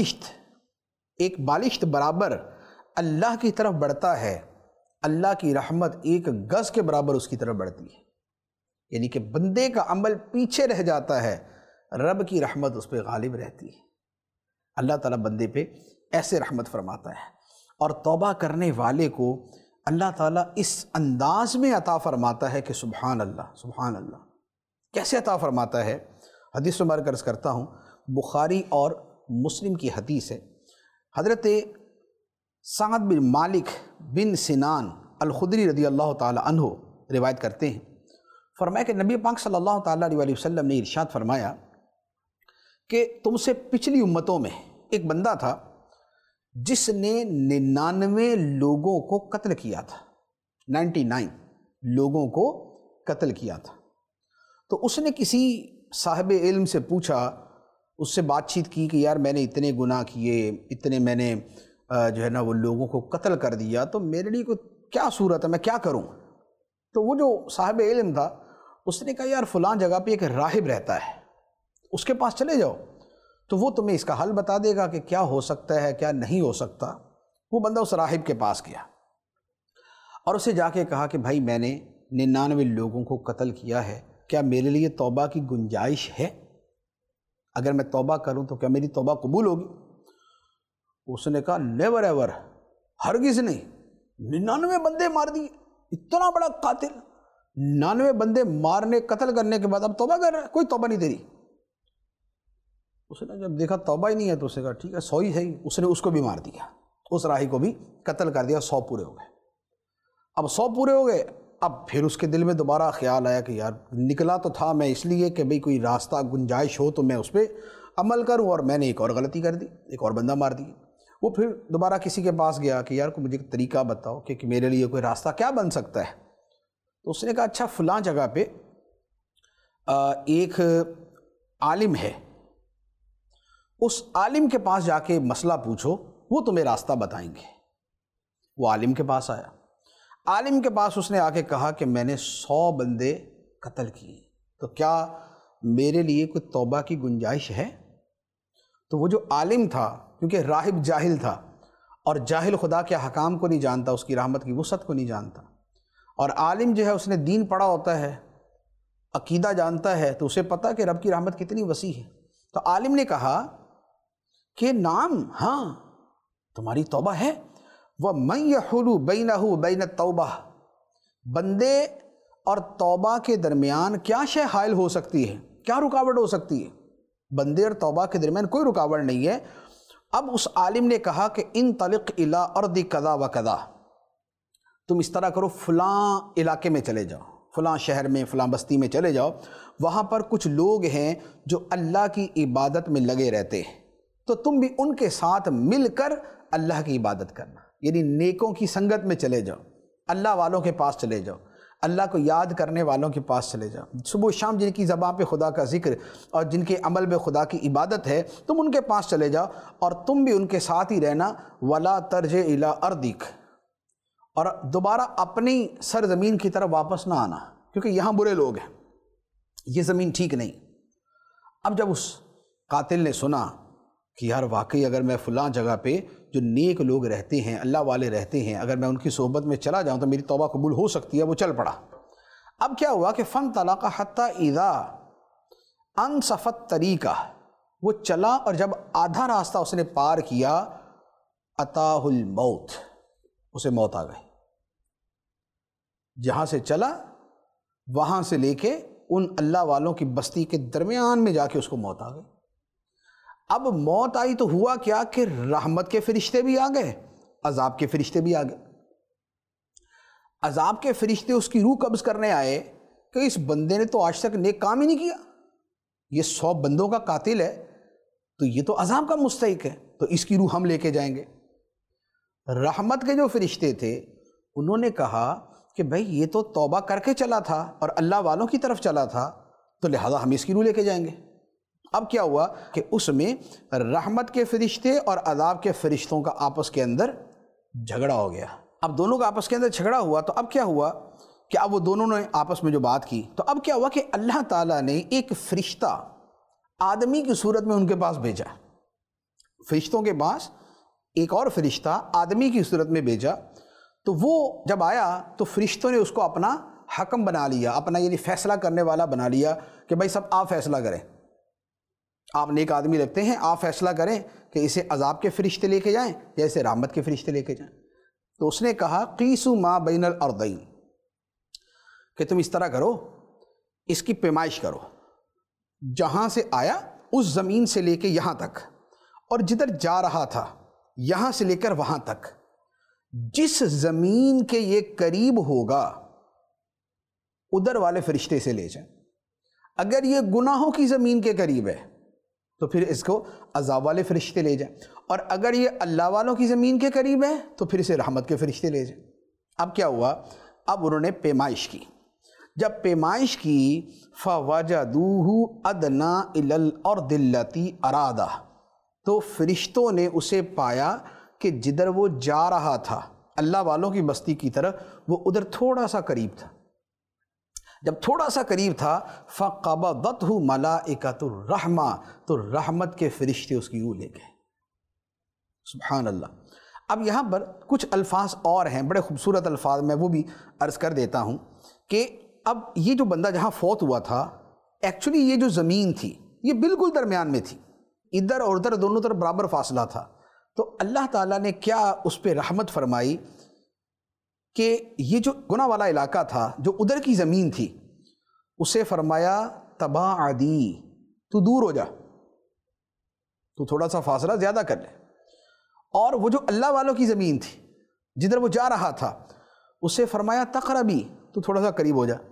بالشت برابر اللہ کی طرف بڑھتا ہے، اللہ کی رحمت ایک گز کے برابر اس کی طرف بڑھتی ہے، یعنی کہ بندے کا عمل پیچھے رہ جاتا ہے، رب کی رحمت اس پہ غالب رہتی ہے۔ اللہ تعالیٰ بندے پہ ایسے رحمت فرماتا ہے، اور توبہ کرنے والے کو اللہ تعالیٰ اس انداز میں عطا فرماتا ہے کہ سبحان اللہ سبحان اللہ۔ کیسے عطا فرماتا ہے؟ حدیث میں عرض کرتا ہوں، بخاری اور مسلم کی حدیث ہے۔ حضرت سعد بن مالک بن سنان الخدری رضی اللہ تعالیٰ عنہ روایت کرتے ہیں، فرمایا کہ نبی پاک صلی اللہ تعالیٰ علیہ وسلم نے ارشاد فرمایا کہ تم سے پچھلی امتوں میں ایک بندہ تھا جس نے 99 لوگوں کو قتل کیا تھا، 99 لوگوں کو قتل کیا تھا۔ تو اس نے کسی صاحب علم سے پوچھا، اس سے بات چیت کی کہ یار میں نے اتنے گناہ کیے، اتنے میں نے جو ہے نا وہ لوگوں کو قتل کر دیا، تو میرے لیے کوئی کیا صورت ہے، میں کیا کروں؟ تو وہ جو صاحب علم تھا اس نے کہا یار فلاں جگہ پہ ایک راہب رہتا ہے، اس کے پاس چلے جاؤ، تو وہ تمہیں اس کا حل بتا دے گا کہ کیا ہو سکتا ہے کیا نہیں ہو سکتا۔ وہ بندہ اس راہب کے پاس گیا اور اسے جا کے کہا کہ بھائی میں نے 99 لوگوں کو قتل کیا ہے، کیا میرے لیے توبہ کی گنجائش ہے؟ اگر میں توبہ کروں تو کیا میری توبہ قبول ہوگی؟ اس نے کہا نیور ایور، ہرگز نہیں، 99 بندے مار دیے، اتنا بڑا قاتل 99 بندے مارنے قتل کرنے کے بعد اب توبہ کر رہا ہے، کوئی توبہ نہیں تیری۔ اس نے جب دیکھا توبہ ہی نہیں ہے تو اس نے کہا ٹھیک ہے 100 ہی ہے، اس نے اس کو بھی مار دیا، اس راہی کو بھی قتل کر دیا، 100 پورے ہو گئے۔ اب 100 پورے ہو گئے، اب پھر اس کے دل میں دوبارہ خیال آیا کہ یار نکلا تو تھا میں اس لیے کہ بھئی کوئی راستہ گنجائش ہو تو میں اس پہ عمل کروں، اور میں نے ایک اور غلطی کر دی، ایک اور بندہ مار دیا۔ وہ پھر دوبارہ کسی کے پاس گیا کہ یار کو مجھے ایک طریقہ بتاؤ کہ میرے لیے کوئی راستہ کیا بن سکتا ہے۔ تو اس نے کہا اچھا فلاں جگہ پہ ایک عالم ہے، اس عالم کے پاس جا کے مسئلہ پوچھو، وہ تمہیں راستہ بتائیں گے۔ وہ عالم کے پاس آیا، عالم کے پاس اس نے آ کے کہا کہ میں نے 100 بندے قتل کیے، تو کیا میرے لیے کوئی توبہ کی گنجائش ہے؟ تو وہ جو عالم تھا، کیونکہ راہب جاہل تھا، اور جاہل خدا کے حکام کو نہیں جانتا، اس کی رحمت کی وسعت کو نہیں جانتا، اور عالم جو ہے اس نے دین پڑھا ہوتا ہے، عقیدہ جانتا ہے، تو اسے پتہ کہ رب کی رحمت کتنی وسیع ہے۔ تو عالم نے کہا کہ نعم، ہاں تمہاری توبہ ہے۔ وَمَن يَحُولُ بَيْنَهُ وَبَيْنَ التَّوْبَةِ، بندے اور توبہ کے درمیان کیا شے حائل ہو سکتی ہے، کیا رکاوٹ ہو سکتی ہے؟ بندے اور توبہ کے درمیان کوئی رکاوٹ نہیں ہے۔ اب اس عالم نے کہا کہ انطلق الی ارض کذا و کذا، تم اس طرح کرو، فلاں علاقے میں چلے جاؤ، فلاں شہر میں، فلاں بستی میں چلے جاؤ، وہاں پر کچھ لوگ ہیں جو اللہ کی عبادت میں لگے رہتے ہیں، تو تم بھی ان کے ساتھ مل کر اللہ کی عبادت کرنا، یعنی نیکوں کی سنگت میں چلے جاؤ، اللہ والوں کے پاس چلے جاؤ، اللہ کو یاد کرنے والوں کے پاس چلے جاؤ، صبح و شام جن کی زبان پہ خدا کا ذکر اور جن کے عمل میں خدا کی عبادت ہے، تم ان کے پاس چلے جاؤ، اور تم بھی ان کے ساتھ ہی رہنا۔ وَلَا تَرْجِعْ إِلَىٰ أَرْضِكَ، اور دوبارہ اپنی سرزمین کی طرف واپس نہ آنا، کیونکہ یہاں برے لوگ ہیں، یہ زمین ٹھیک نہیں۔ اب جب اس قاتل نے سنا کہ یار واقعی اگر میں فلاں جگہ پہ جو نیک لوگ رہتے ہیں، اللہ والے رہتے ہیں، اگر میں ان کی صحبت میں چلا جاؤں تو میری توبہ قبول ہو سکتی ہے، وہ چل پڑا۔ اب کیا ہوا کہ فَانْطَلَقَ حَتَّىٰ إِذَا أَنْصَفَ الطَّرِيقَ، وہ چلا اور جب آدھا راستہ اس نے پار کیا، أَتَاهُ الْمَوْتِ، اسے موت آ گئی۔ جہاں سے چلا وہاں سے لے کے ان اللہ والوں کی بستی کے درمیان میں جا کے اس کو موت آ گئی۔ اب موت آئی تو ہوا کیا کہ رحمت کے فرشتے بھی آ گئے، عذاب کے فرشتے بھی آ گئے۔ عذاب کے فرشتے اس کی روح قبض کرنے آئے کہ اس بندے نے تو آج تک نیک کام ہی نہیں کیا، یہ 100 بندوں کا قاتل ہے، تو یہ تو عذاب کا مستحق ہے، تو اس کی روح ہم لے کے جائیں گے۔ رحمت کے جو فرشتے تھے انہوں نے کہا کہ بھائی یہ تو توبہ کر کے چلا تھا اور اللہ والوں کی طرف چلا تھا، تو لہذا ہم اس کی روح لے کے جائیں گے۔ اب کیا ہوا کہ اس میں رحمت کے فرشتے اور عذاب کے فرشتوں کا آپس کے اندر جھگڑا ہو گیا۔ اب دونوں کا آپس کے اندر جھگڑا ہوا تو اب کیا ہوا کہ اب وہ دونوں نے آپس میں جو بات کی، تو اب کیا ہوا کہ اللہ تعالیٰ نے ایک فرشتہ آدمی کی صورت میں ان کے پاس بھیجا، فرشتوں کے پاس ایک اور فرشتہ آدمی کی صورت میں بھیجا۔ تو وہ جب آیا تو فرشتوں نے اس کو اپنا حکم بنا لیا، اپنا یعنی فیصلہ کرنے والا بنا لیا کہ بھائی سب آپ فیصلہ کریں، آپ نیک آدمی رکھتے ہیں، آپ فیصلہ کریں کہ اسے عذاب کے فرشتے لے کے جائیں یا اسے رحمت کے فرشتے لے کے جائیں۔ تو اس نے کہا قیسوا ما بین الارضین، کہ تم اس طرح کرو، اس کی پیمائش کرو، جہاں سے آیا اس زمین سے لے کے یہاں تک، اور جدھر جا رہا تھا یہاں سے لے کر وہاں تک، جس زمین کے یہ قریب ہوگا ادھر والے فرشتے سے لے جائیں۔ اگر یہ گناہوں کی زمین کے قریب ہے تو پھر اس کو عذاب والے فرشتے لے جائیں، اور اگر یہ اللہ والوں کی زمین کے قریب ہے تو پھر اسے رحمت کے فرشتے لے جائیں۔ اب کیا ہوا، اب انہوں نے پیمائش کی جب پیمائش کی فَوَجَدُوهُ أَدْنَىٰ إِلَى الْأَرْضِ الَّتِي أَرَادَهَا، تو فرشتوں نے اسے پایا کہ جدھر وہ جا رہا تھا اللہ والوں کی بستی کی طرف، وہ ادھر تھوڑا سا قریب تھا۔ جب تھوڑا سا قریب تھا فَقَبَضَتْهُ مَلَائِكَةُ الرَّحْمَةِ، تو رحمت کے فرشتے اس کی روح لے گئے۔ سبحان اللہ۔ اب یہاں پر کچھ الفاظ اور ہیں، بڑے خوبصورت الفاظ، میں وہ بھی عرض کر دیتا ہوں کہ اب یہ جو بندہ جہاں فوت ہوا تھا، ایکچولی یہ جو زمین تھی یہ بالکل درمیان میں تھی، ادھر اور ادھر دونوں طرف برابر فاصلہ تھا۔ تو اللہ تعالیٰ نے کیا اس پہ رحمت فرمائی کہ یہ جو گناہ والا علاقہ تھا، جو ادھر کی زمین تھی، اسے فرمایا تباعدی، تو دور ہو جا، تو تھوڑا سا فاصلہ زیادہ کر لے۔ اور وہ جو اللہ والوں کی زمین تھی جدھر وہ جا رہا تھا، اسے فرمایا تقربی، تو تھوڑا سا قریب ہو جا۔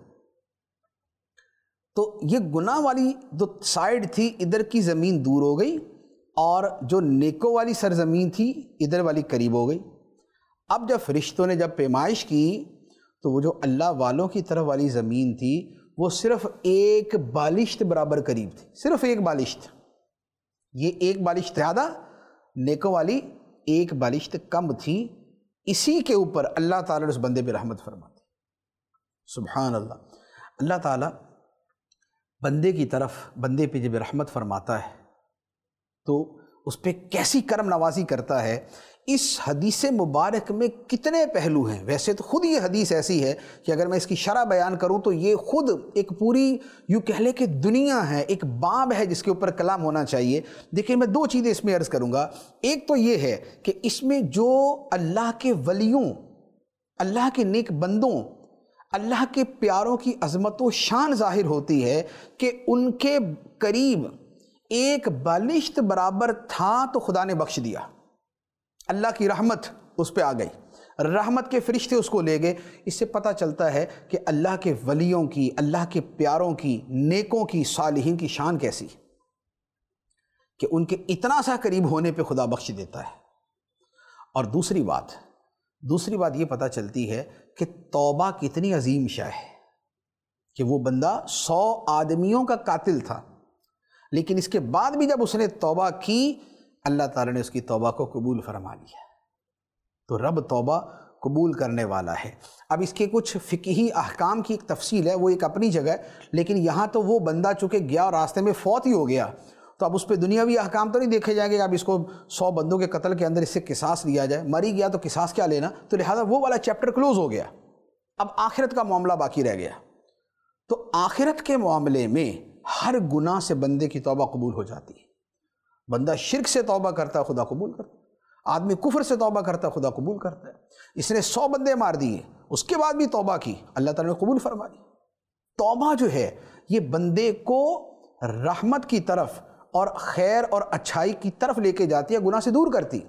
تو یہ گناہ والی جو سائیڈ تھی ادھر کی زمین دور ہو گئی، اور جو نیکوں والی سرزمین تھی ادھر والی قریب ہو گئی۔ اب جب فرشتوں نے جب پیمائش کی تو وہ جو اللہ والوں کی طرف والی زمین تھی وہ صرف ایک بالشت برابر قریب تھی، صرف ایک بالشت۔ یہ ایک بالشت زیادہ، نیکوں والی ایک بالشت کم تھی۔ اسی کے اوپر اللہ تعالیٰ نے اس بندے پہ رحمت فرماتی۔ سبحان اللہ۔ اللہ تعالیٰ بندے کی طرف، بندے پہ جب رحمت فرماتا ہے تو اس پہ کیسی کرم نوازی کرتا ہے۔ اس حدیث مبارک میں کتنے پہلو ہیں، ویسے تو خود یہ حدیث ایسی ہے کہ اگر میں اس کی شرح بیان کروں تو یہ خود ایک پوری یوں کہہ لے کہ دنیا ہے، ایک باب ہے جس کے اوپر کلام ہونا چاہیے۔ دیکھیں میں دو چیزیں اس میں عرض کروں گا۔ ایک تو یہ ہے کہ اس میں جو اللہ کے ولیوں، اللہ کے نیک بندوں، اللہ کے پیاروں کی عظمت و شان ظاہر ہوتی ہے کہ ان کے قریب ایک بالشت برابر تھا تو خدا نے بخش دیا، اللہ کی رحمت اس پہ آ گئی، رحمت کے فرشتے اس کو لے گئے۔ اس سے پتہ چلتا ہے کہ اللہ کے ولیوں کی، اللہ کے پیاروں کی، نیکوں کی، صالحین کی شان کیسی، کہ ان کے اتنا سا قریب ہونے پہ خدا بخش دیتا ہے۔ اور دوسری بات یہ پتہ چلتی ہے کہ توبہ کتنی عظیم شے ہے، کہ وہ بندہ 100 آدمیوں کا قاتل تھا، لیکن اس کے بعد بھی جب اس نے توبہ کی اللہ تعالیٰ نے اس کی توبہ کو قبول فرما لیا۔ تو رب توبہ قبول کرنے والا ہے۔ اب اس کے کچھ فقہی احکام کی ایک تفصیل ہے، وہ ایک اپنی جگہ ہے، لیکن یہاں تو وہ بندہ چونکہ گیا اور راستے میں فوت ہی ہو گیا، تو اب اس پہ دنیاوی احکام تو نہیں دیکھے جائیں گے کہ اب اس کو 100 بندوں کے قتل کے اندر اس سے قصاص لیا جائے، مری گیا تو قصاص کیا لینا، تو لہٰذا وہ والا چیپٹر کلوز ہو گیا۔ اب آخرت کا معاملہ باقی رہ گیا۔ تو آخرت کے معاملے میں ہر گناہ سے بندے کی توبہ قبول ہو جاتی ہے۔ بندہ شرک سے توبہ کرتا ہے خدا قبول کرتا ہے، آدمی کفر سے توبہ کرتا ہے خدا قبول کرتا ہے۔ اس نے 100 بندے مار دیے، اس کے بعد بھی توبہ کی، اللہ تعالیٰ نے قبول فرما لی۔ توبہ جو ہے یہ بندے کو رحمت کی طرف اور خیر اور اچھائی کی طرف لے کے جاتی ہے، گناہ سے دور کرتی۔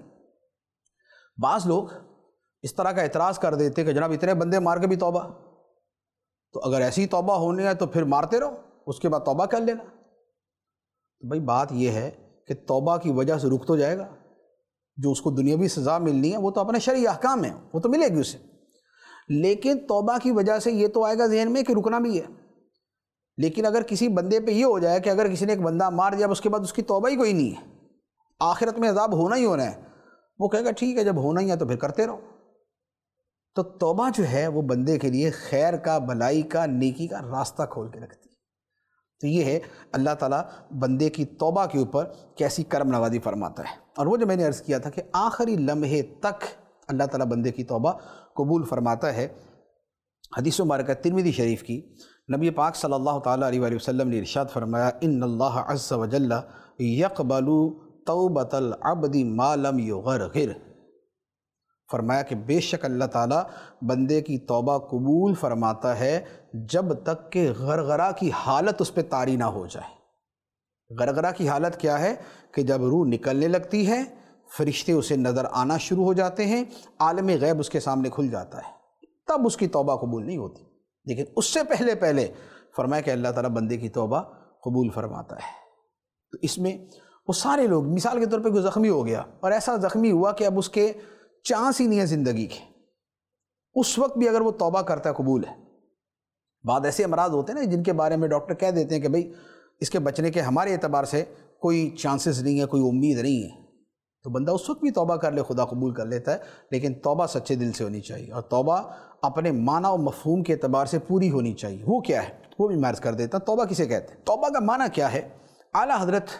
بعض لوگ اس طرح کا اعتراض کر دیتے کہ جناب اتنے بندے مار کے بھی توبہ، تو اگر ایسی توبہ ہونی ہے تو پھر مارتے رہو، اس کے بعد توبہ کر لینا۔ تو بھائی بات یہ ہے کہ توبہ کی وجہ سے رک تو جائے گا، جو اس کو دنیاوی سزا ملنی ہے وہ تو اپنے شرعی احکام ہیں، وہ تو ملے گی اسے، لیکن توبہ کی وجہ سے یہ تو آئے گا ذہن میں کہ رکنا بھی ہے۔ لیکن اگر کسی بندے پہ یہ ہو جائے کہ اگر کسی نے ایک بندہ مار دیا اس کے بعد اس کی توبہ ہی کوئی نہیں ہے، آخرت میں عذاب ہونا ہی ہونا ہے، وہ کہے گا ٹھیک ہے جب ہونا ہی ہے تو پھر کرتے رہو۔ تو توبہ جو ہے وہ بندے کے لیے خیر کا، بھلائی کا، نیکی کا راستہ کھول کے رکھتی ہے۔ تو یہ ہے اللہ تعالیٰ بندے کی توبہ کے اوپر کیسی کرم نوازی فرماتا ہے۔ اور وہ جو میں نے عرض کیا تھا کہ آخری لمحے تک اللہ تعالیٰ بندے کی توبہ قبول فرماتا ہے۔ حدیث مبارکہ ترمذی شریف کی، نبی پاک صلی اللہ تعالیٰ علیہ وآلہ وسلم نے ارشاد فرمایا ان اللہ عز وجل یقبل توبۃ العبد ما لم یغرغر، فرمایا کہ بے شک اللہ تعالیٰ بندے کی توبہ قبول فرماتا ہے جب تک کہ غرغرہ کی حالت اس پہ طاری نہ ہو جائے۔ غرغرہ کی حالت کیا ہے کہ جب روح نکلنے لگتی ہے، فرشتے اسے نظر آنا شروع ہو جاتے ہیں، عالم غیب اس کے سامنے کھل جاتا ہے، تب اس کی توبہ قبول نہیں ہوتی۔ لیکن اس سے پہلے فرمایا کہ اللہ تعالیٰ بندے کی توبہ قبول فرماتا ہے۔ تو اس میں وہ سارے لوگ، مثال کے طور پہ کوئی زخمی ہو گیا اور ایسا زخمی ہوا کہ اب اس کے چانس ہی نہیں ہے زندگی کے، اس وقت بھی اگر وہ توبہ کرتا ہے قبول ہے۔ بعض ایسے امراض ہوتے ہیں نا جن کے بارے میں ڈاکٹر کہہ دیتے ہیں کہ بھئی اس کے بچنے کے ہمارے اعتبار سے کوئی چانسز نہیں ہے، کوئی امید نہیں ہے، تو بندہ اس وقت بھی توبہ کر لے، خدا قبول کر لیتا ہے، لیکن توبہ سچے دل سے ہونی چاہیے، اور توبہ اپنے معنی و مفہوم کے اعتبار سے پوری ہونی چاہیے۔ وہ کیا ہے وہ بھی میں عرض کر دیتا ہوں۔ توبہ کسے کہتے ہیں؟ توبہ کا معنی کیا ہے؟ اعلیٰ حضرت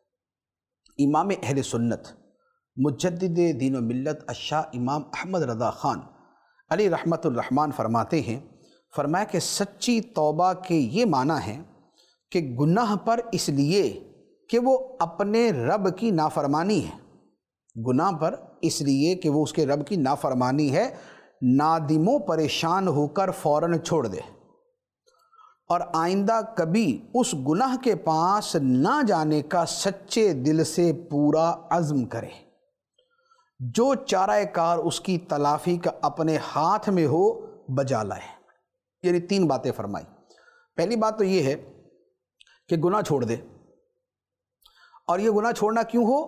امام اہل سنت مجدد دین و ملت الشاہ امام احمد رضا خان علی رحمت الرحمن فرماتے ہیں، فرمایا کہ سچی توبہ کے یہ معنی ہے کہ گناہ پر اس لیے کہ وہ اپنے رب کی نافرمانی ہے، گناہ پر اس لیے کہ وہ اس کے رب کی نافرمانی ہے، نادم و پریشان ہو کر فوراً چھوڑ دے اور آئندہ کبھی اس گناہ کے پاس نہ جانے کا سچے دل سے پورا عزم کرے، جو چارہ کار اس کی تلافی کا اپنے ہاتھ میں ہو بجا لائے۔ یعنی 3 باتیں فرمائی۔ پہلی بات تو یہ ہے کہ گناہ چھوڑ دے، اور یہ گناہ چھوڑنا کیوں ہو؟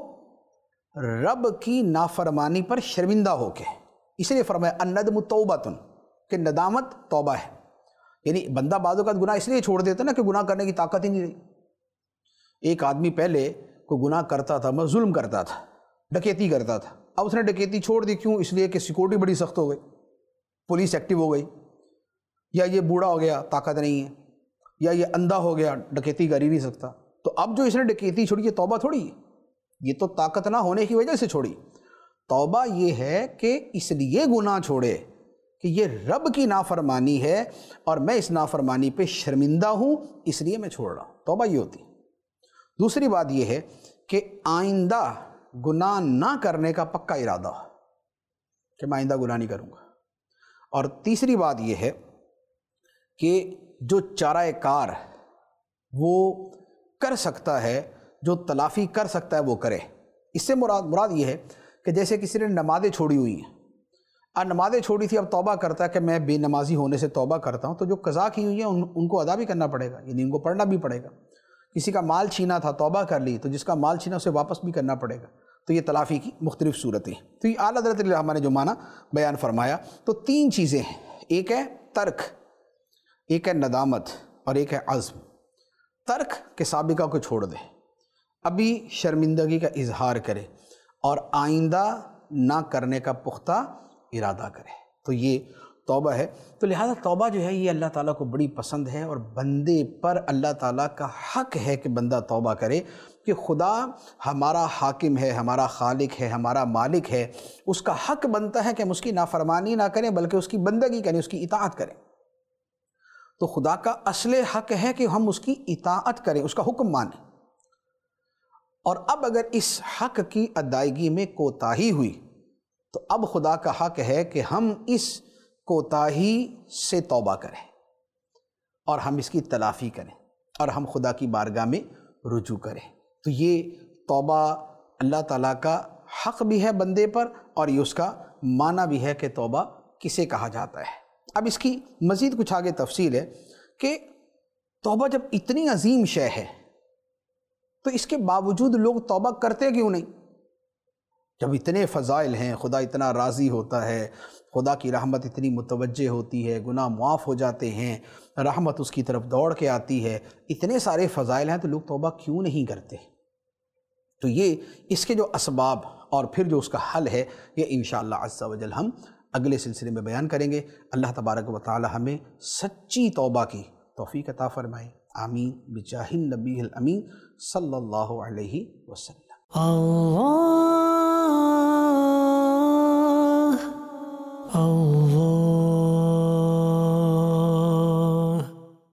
رب کی نافرمانی پر شرمندہ ہو کے، اس لیے فرمایا الندم توبۃ، کہ ندامت توبہ ہے۔ یعنی بندہ بعض اوقات گناہ اس لیے چھوڑ دیتا نا کہ گناہ کرنے کی طاقت ہی نہیں رہی۔ ایک آدمی پہلے کوئی گناہ کرتا تھا، ظلم کرتا تھا، ڈکیتی کرتا تھا، اب اس نے ڈکیتی چھوڑ دی، کیوں؟ اس لیے کہ سیکورٹی بڑی سخت ہو گئی، پولیس ایکٹیو ہو گئی، یا یہ بوڑھا ہو گیا طاقت نہیں ہے، یا یہ اندھا ہو گیا ڈکیتی کر ہی نہیں سکتا۔ تو اب جو اس نے ڈکیتی چھوڑی، یہ توبہ تھوڑی ہے، یہ تو طاقت نہ ہونے کی وجہ سے چھوڑی۔ توبہ یہ ہے کہ اس لیے گناہ چھوڑے کہ یہ رب کی نافرمانی ہے اور میں اس نافرمانی پہ شرمندہ ہوں، اس لیے میں چھوڑ رہا ہوں، توبہ یہ ہوتی ہے۔ دوسری بات یہ ہے کہ آئندہ گناہ نہ کرنے کا پکا ارادہ ہو کہ میں آئندہ گناہ نہیں کروں گا۔ اور تیسری بات یہ ہے کہ جو چارہ کار وہ کر سکتا ہے، جو تلافی کر سکتا ہے وہ کرے۔ اس سے مراد یہ ہے کہ جیسے کسی نے نمازیں چھوڑی ہوئی ہیں، اب نمازیں چھوڑی تھی، اب توبہ کرتا ہے کہ میں بے نمازی ہونے سے توبہ کرتا ہوں، تو جو قضا کی ہوئی ہیں ان کو ادا بھی کرنا پڑے گا، یعنی ان کو پڑھنا بھی پڑے گا۔ کسی کا مال چھینا تھا، توبہ کر لی، تو جس کا مال چھینا اسے واپس بھی کرنا پڑے گا۔ تو یہ تلافی کی مختلف صورتیں ہیں۔ تو یہ اعلیٰ حضرت علیہ نے جو معنی بیان فرمایا، تو 3 چیزیں ہیں، ایک ہے ترک، ایک ہے ندامت، اور ایک ہے عزم۔ ترک کہ سابقہ کو چھوڑ دے، ابھی شرمندگی کا اظہار کرے، اور آئندہ نہ کرنے کا پختہ ارادہ کرے، تو یہ توبہ ہے۔ تو لہذا توبہ جو ہے یہ اللہ تعالیٰ کو بڑی پسند ہے، اور بندے پر اللہ تعالیٰ کا حق ہے کہ بندہ توبہ کرے، کہ خدا ہمارا حاکم ہے، ہمارا خالق ہے، ہمارا مالک ہے، اس کا حق بنتا ہے کہ ہم اس کی نافرمانی نہ کریں بلکہ اس کی بندگی کریں، اس کی اطاعت کریں۔ تو خدا کا اصل حق ہے کہ ہم اس کی اطاعت کریں، اس کا حکم مانیں۔ اور اب اگر اس حق کی ادائیگی میں کوتاہی ہوئی تو اب خدا کا حق ہے کہ ہم اس کوتاہی سے توبہ کریں اور ہم اس کی تلافی کریں اور ہم خدا کی بارگاہ میں رجوع کریں۔ تو یہ توبہ اللہ تعالیٰ کا حق بھی ہے بندے پر، اور یہ اس کا معنی بھی ہے کہ توبہ کسے کہا جاتا ہے۔ اب اس کی مزید کچھ آگے تفصیل ہے کہ توبہ جب اتنی عظیم شے ہے تو اس کے باوجود لوگ توبہ کرتے کیوں نہیں؟ جب اتنے فضائل ہیں، خدا اتنا راضی ہوتا ہے، خدا کی رحمت اتنی متوجہ ہوتی ہے، گناہ معاف ہو جاتے ہیں، رحمت اس کی طرف دوڑ کے آتی ہے، اتنے سارے فضائل ہیں، تو لوگ توبہ کیوں نہیں کرتے؟ تو یہ اس کے جو اسباب اور پھر جو اس کا حل ہے، یہ انشاءاللہ عز و جل ہم اگلے سلسلے میں بیان کریں گے۔ اللہ تبارک و تعالی ہمیں سچی توبہ کی توفیق عطا فرمائے، آمین، بجاہ النبی الامین صلی اللہ علیہ وسلم۔